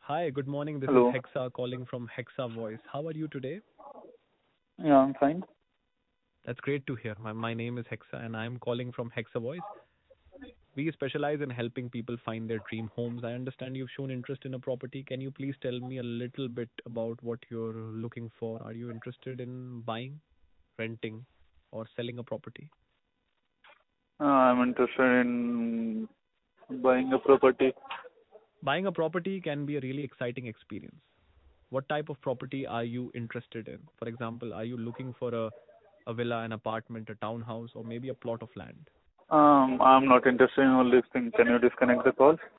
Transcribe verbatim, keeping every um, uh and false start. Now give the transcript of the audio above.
Hi, good morning. This is Hello. Hexa calling from Hexa Voice. How are you today? Yeah, I'm fine. That's great to hear. My, my name is Hexa and I'm calling from Hexa Voice. We specialize in helping people find their dream homes. I understand you've shown interest in a property. Can you please tell me a little bit about what you're looking for? Are you interested in buying, renting, or selling a property? Uh, I'm interested in buying a property. Buying a property can be a really exciting experience. What type of property are you interested in? For example, are you looking for a, a villa, an apartment, a townhouse, or maybe a plot of land? Um, I'm not interested in all these things. Can you disconnect the call?